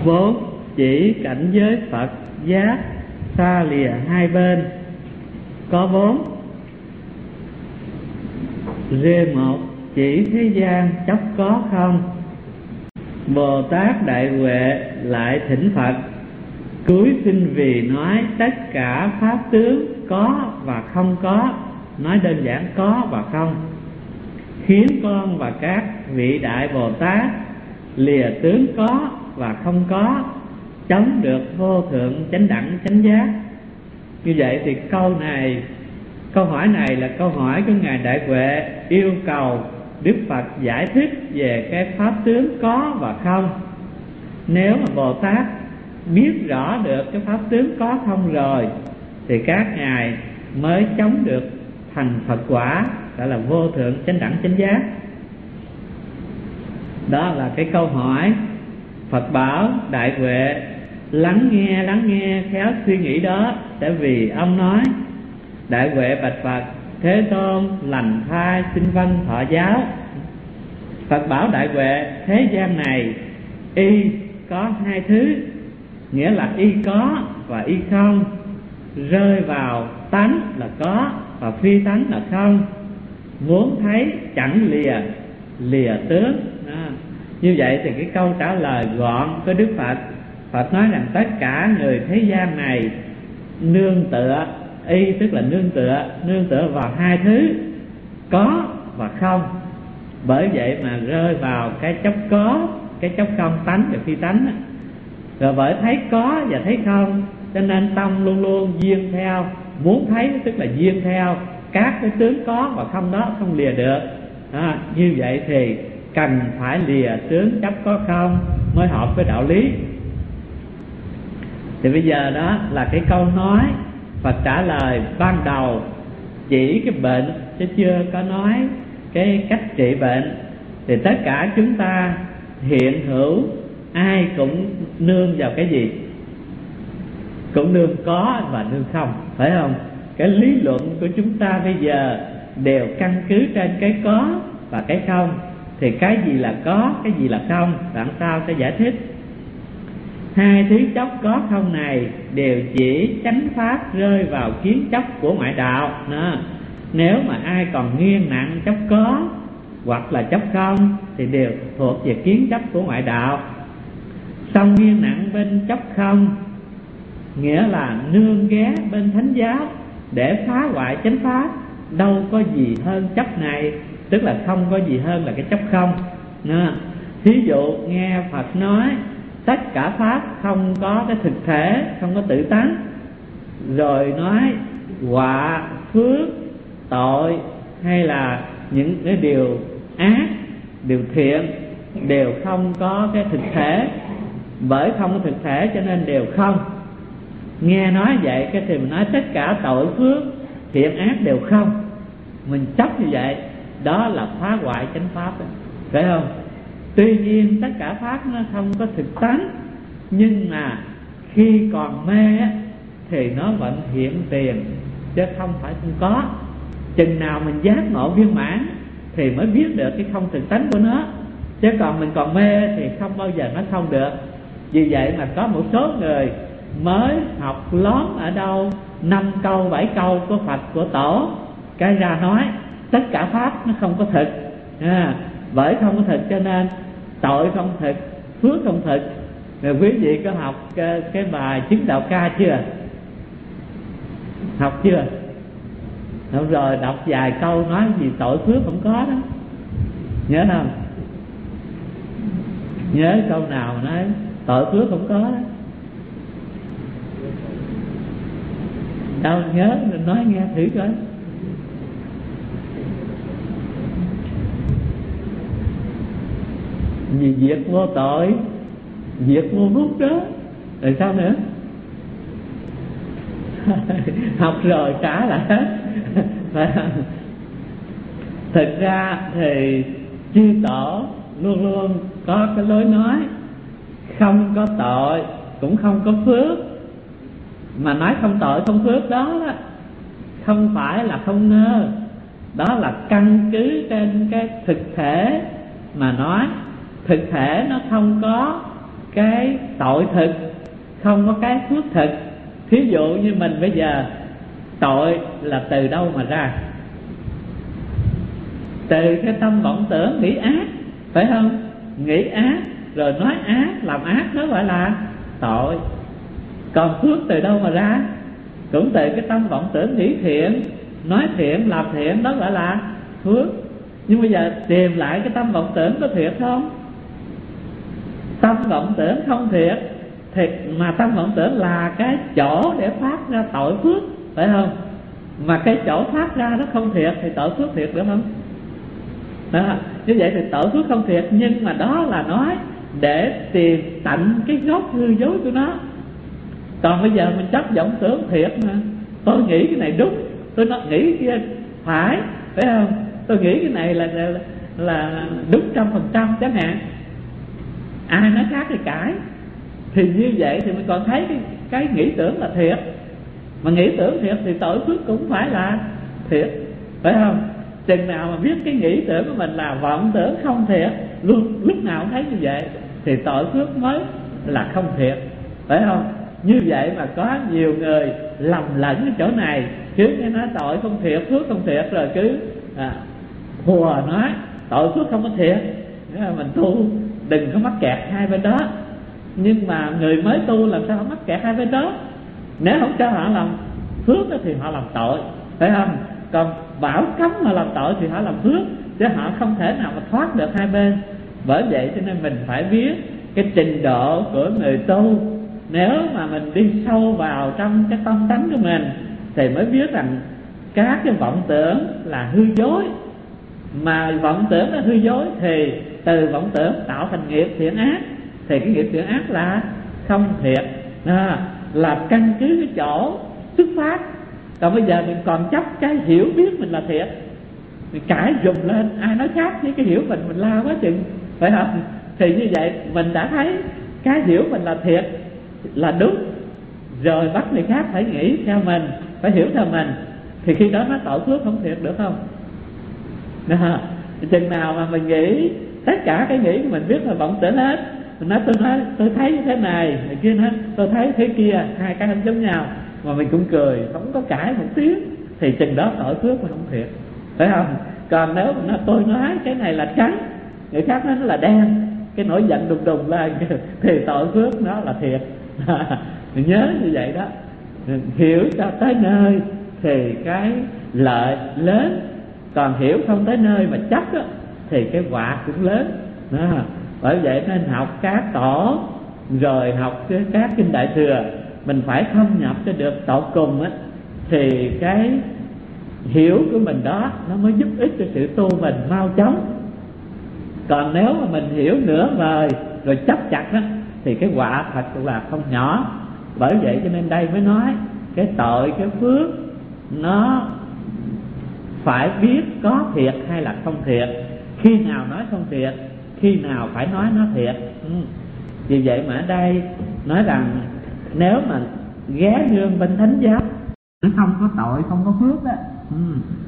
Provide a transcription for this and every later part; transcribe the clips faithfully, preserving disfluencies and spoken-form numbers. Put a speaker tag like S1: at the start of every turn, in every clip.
S1: vốn chỉ cảnh giới Phật giác xa lìa hai bên có bốn. Riêng một chỉ thế gian chốc có không. Bồ Tát Đại Huệ lại thỉnh Phật cúi xin vì nói tất cả pháp tướng có và không có, nói đơn giản có và không, khiến con và các vị Đại Bồ Tát lìa tướng có và không có, chống được vô thượng chánh đẳng chánh giác. Như vậy thì câu này, câu hỏi này là câu hỏi của Ngài Đại Huệ yêu cầu Đức Phật giải thích về cái pháp tướng có và không. Nếu mà Bồ Tát biết rõ được cái pháp tướng có không rồi thì các ngài mới chống được thành Phật quả, gọi là vô thượng chánh đẳng chánh giác. Đó là cái câu hỏi. Phật bảo Đại Huệ lắng nghe, lắng nghe khéo suy nghĩ đó, sẽ vì ông nói. Đại Huệ bạch Phật: Thế Tôn lành thai xin vâng thọ giáo. Phật bảo Đại Huệ: thế gian này y có hai thứ, nghĩa là y có và y không. Rơi vào tánh là có và phi tánh là không. Muốn thấy chẳng lìa, lìa tướng. Đó. Như vậy thì cái câu trả lời gọn của Đức Phật, Phật nói rằng tất cả người thế gian này nương tựa, y tức là nương tựa, nương tựa vào hai thứ có và không. Bởi vậy mà rơi vào cái chấp có, cái chấp không, tánh và phi tánh. Rồi bởi thấy có và thấy không, cho nên tâm luôn luôn duyên theo, muốn thấy tức là duyên theo các cái tướng có và không đó, không lìa được. À, như vậy thì cần phải lìa tướng chấp có không mới hợp với đạo lý. Thì bây giờ đó là cái câu nói Phật trả lời ban đầu, chỉ cái bệnh chứ chưa có nói cái cách trị bệnh. Thì tất cả chúng ta hiện hữu ai cũng nương vào cái gì? Cũng nương có và nương không, phải không? Cái lý luận của chúng ta bây giờ đều căn cứ trên cái có và cái không. Thì cái gì là có, cái gì là không, làm sao sẽ giải thích? Hai thứ chốc có không này đều chỉ chánh pháp rơi vào kiến chấp của ngoại đạo. Đó. Nếu mà ai còn nghiêng nặng chấp có hoặc là chấp không thì đều thuộc về kiến chấp của ngoại đạo. Xong nghiêng nặng bên chấp không, nghĩa là nương ghé bên thánh giáo để phá hoại chánh pháp. Đâu có gì hơn chấp này, tức là không có gì hơn là cái chấp không. Đó. Thí dụ nghe Phật nói tất cả pháp không có cái thực thể, không có tự tánh, rồi nói họa, phước, tội hay là những cái điều ác, điều thiện đều không có cái thực thể. Bởi không có thực thể cho nên đều không. Nghe nói vậy cái thì mình nói tất cả tội phước, thiện ác đều không. Mình chấp như vậy, đó là phá hoại chánh pháp đó, phải không? Tuy nhiên tất cả pháp nó không có thực tánh, nhưng mà khi còn mê á, thì nó vẫn hiện tiền, chứ không phải không có. Chừng nào mình giác ngộ viên mãn thì mới biết được cái không thực tánh của nó, chứ còn mình còn mê thì không bao giờ nó không được. Vì vậy mà có một số người mới học lóm ở đâu năm câu bảy câu của Phật của Tổ, cái ra nói tất cả pháp nó không có thực. À, bởi không có thực cho nên tội không thực, phước không thực. Rồi quý vị có học cái, cái bài chứng đạo ca chưa? Học chưa? Đúng rồi, đọc vài câu nói gì tội phước không có đó. Nhớ không? Nhớ câu nào nói tội phước không có đó. Đâu nhớ, nói nghe thử coi. Vì việc vô tội, việc vô phúc đó. Rồi sao nữa? Học rồi trả lại hết. Thực ra thì chư Tổ luôn luôn có cái lối nói không có tội cũng không có phước. Mà nói không tội không phước đó, đó không phải là không ngơ, đó là căn cứ trên cái thực thể mà nói. Thực thể nó không có cái tội thực, không có cái phước thực. Thí dụ như mình bây giờ tội là từ đâu mà ra? Từ cái tâm vọng tưởng nghĩ ác, phải không? Nghĩ ác rồi nói ác, làm ác, đó gọi là tội. Còn phước từ đâu mà ra? Cũng từ cái tâm vọng tưởng nghĩ thiện, nói thiện, làm thiện, đó gọi là phước. Nhưng bây giờ tìm lại cái tâm vọng tưởng có thiệt không? Tâm vọng tưởng không thiệt, thiệt mà tâm vọng tưởng là cái chỗ để phát ra tội phước, phải không? Mà cái chỗ phát ra nó không thiệt thì tội phước thiệt được không? Đó, như vậy thì tội phước không thiệt, nhưng mà đó là nói để tìm tận cái gốc hư dối của nó. Còn bây giờ mình chấp vọng tưởng thiệt mà, tôi nghĩ cái này đúng, tôi nói nghĩ cái kia phải, phải không? Tôi nghĩ cái này là là, là đúng trăm phần trăm chẳng hạn, ai nói khác thì cãi. Thì như vậy thì mình còn thấy cái, cái nghĩ tưởng là thiệt. Mà nghĩ tưởng thiệt thì tội phước cũng phải là thiệt, phải không? Chừng nào mà biết cái nghĩ tưởng của mình là vọng tưởng không thiệt, luôn lúc nào cũng thấy như vậy, thì tội phước mới là không thiệt, phải không? Như vậy mà có nhiều người lầm lẫn ở chỗ này, cứ nghe nói tội không thiệt, phước không thiệt, rồi cứ à, hùa nói tội phước không có thiệt. Mình tu đừng có mắc kẹt hai bên đó. Nhưng mà người mới tu làm sao mắc kẹt hai bên đó? Nếu không cho họ làm phước thì họ làm tội, phải không? Còn bảo cấm họ làm tội thì họ làm phước, chứ họ không thể nào mà thoát được hai bên. Bởi vậy cho nên mình phải biết cái trình độ của người tu. Nếu mà mình đi sâu vào trong cái tâm tánh của mình thì mới biết rằng các cái vọng tưởng là hư dối. Mà vọng tưởng là hư dối thì từ vọng tưởng tạo thành nghiệp thiện ác, thì cái nghiệp thiện ác là không thiệt, à, là căn cứ cái chỗ xuất phát. Còn bây giờ mình còn chấp cái hiểu biết mình là thiệt, mình cãi dùng lên, ai nói khác với cái hiểu mình, mình la quá chừng, phải không? Thì như vậy mình đã thấy cái hiểu mình là thiệt, là đúng, rồi bắt người khác phải nghĩ theo mình, phải hiểu theo mình, thì khi đó nó tội phước không thiệt được không? Đó. Chừng nào mà mình nghĩ tất cả cái nghĩ của mình biết là vọng tưởng hết, mình nói tôi nói tôi thấy như thế này, người kia nói tôi thấy thế kia, hai cái không giống nhau, mà mình cũng cười, không có cãi một tiếng, thì chừng đó tội phước mà không thiệt, phải không? Còn nếu mình nói tôi nói cái này là trắng, người khác nói nó là đen, cái nổi giận đùng đùng lên thì tội phước nó là thiệt. Mình nhớ như vậy đó, mình hiểu cho tới nơi thì cái lợi lớn. Còn hiểu không tới nơi mà chấp đó, thì cái họa cũng lớn đó. Bởi vậy nên học các tổ, rồi học các kinh Đại Thừa, mình phải thâm nhập cho được tột cùng á, thì cái hiểu của mình đó nó mới giúp ích cho sự tu mình mau chóng. Còn nếu mà mình hiểu nửa vời rồi chấp chặt đó, thì cái họa thật là không nhỏ. Bởi vậy cho nên đây mới nói cái tội, cái phước nó phải biết có thiệt hay là không thiệt, khi nào nói không thiệt, khi nào phải nói nó thiệt. ừ. Vì vậy mà ở đây nói rằng nếu mà ghé nương bên thánh giáo không có tội, không có phước đó. ừ.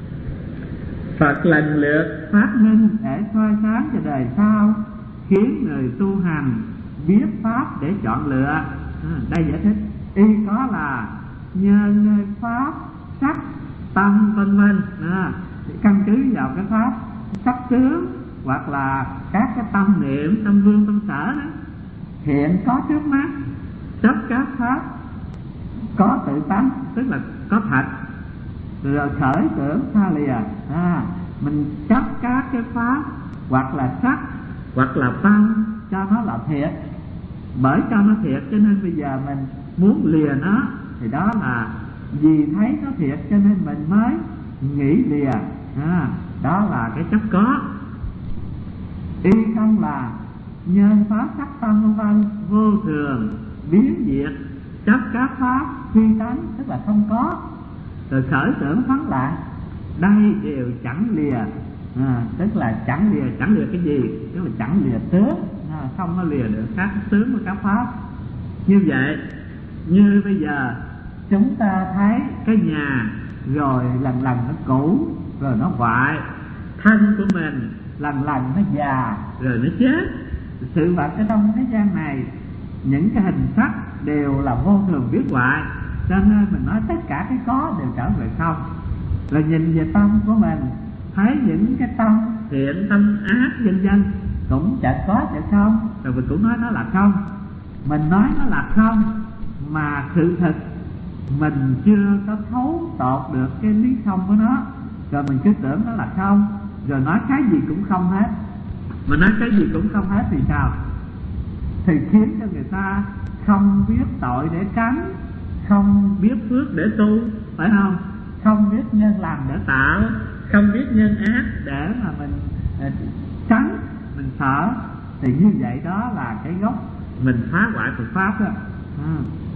S1: Phật lần lượt phát minh để soi sáng cho đời sau, khiến người tu hành biết pháp để chọn lựa. à, Đây giải thích y có là nhân pháp, sắc, tâm vân vân, à, căn cứ vào cái pháp sắc tướng hoặc là các cái tâm niệm, tâm vương, tâm sở đó, hiện có trước mắt, chấp các pháp có tự tánh, tức là có thật, rồi khởi tưởng xa lìa. à, mình chấp các cái pháp hoặc là sắc hoặc là tâm cho nó là thiệt. Bởi cho nó thiệt cho nên bây giờ mình muốn lìa nó, thì đó là vì thấy nó thiệt cho nên mình mới nghĩ lìa. à, Đó là cái chấp có. Y không là nhân pháp sắc tâm vân vân vô thường biến diệt, chấp các pháp phi tánh, tức là không có, rồi khởi tưởng phán lạc, đây đều chẳng lìa. à, Tức là chẳng lìa, chẳng lìa cái gì? Tức là chẳng lìa tướng, à, không có lìa được các tướng và các pháp. Như vậy, như bây giờ chúng ta thấy cái nhà rồi lần lần nó cũ, rồi nó hoại, thân của mình lần lần nó già, rồi nó chết. Sự vật ở trong thế gian này những cái hình sắc đều là vô thường biến hoại, cho nên mình nói tất cả cái có đều trở về không. Rồi nhìn về tâm của mình, thấy những cái tâm thiện tâm ác vân vân cũng chợt có chợt không, rồi mình cũng nói nó là không. Mình nói nó là không mà sự thật mình chưa có thấu tột được cái lý không của nó, rồi mình cứ tưởng nó là không, rồi nói cái gì cũng không hết. Mà nói cái gì cũng không hết thì sao? Thì khiến cho người ta không biết tội để tránh, không biết phước để tu, phải không? Không biết nhân lành để tạo, không biết nhân ác để mà mình uh, tránh, mình sợ. Thì như vậy đó là cái gốc mình phá hoại Phật pháp đó. À.